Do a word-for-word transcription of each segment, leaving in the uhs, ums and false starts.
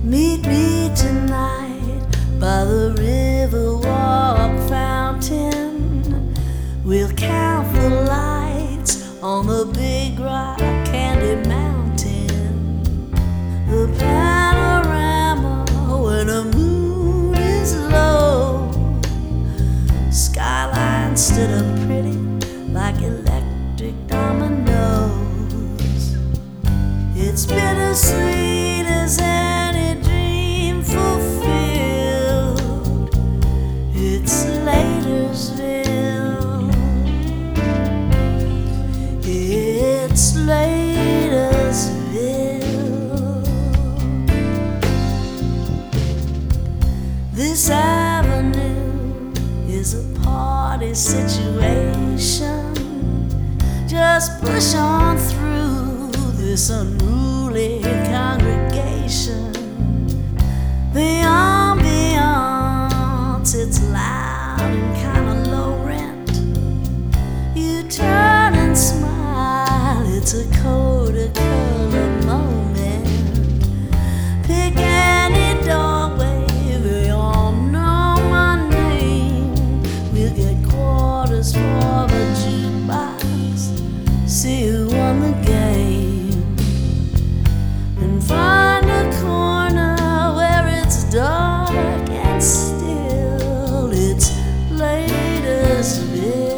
Meet me tonight by the Riverwalk fountain. We'll count the lights on the big rock candy mountain. The panorama when the moon is low. Skyline stood up pretty like electric dominoes. It's bittersweet as any dream fulfilled. It's Latersville. It's Latersville. This avenue is a party situation. Just push on through this unruly congregation. The ambiance, it's loud and kinda low rent. You turn and smile, it's a Coca-Cola moment. Pick any doorway, they all know my name. We'll get quarters for the jukebox, see who won the game, and find a corner where it's dark and still. It's Latersville.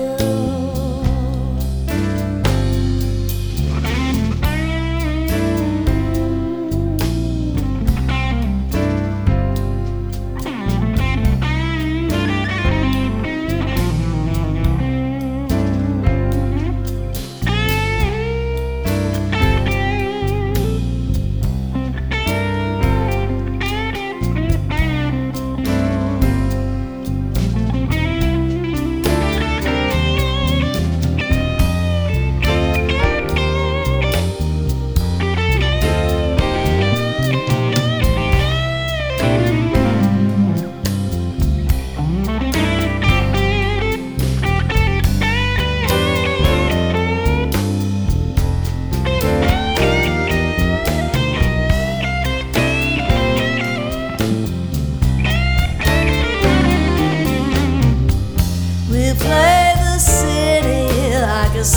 Play the city like a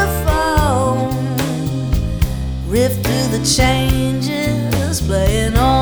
saxophone, riff through the changes, playing on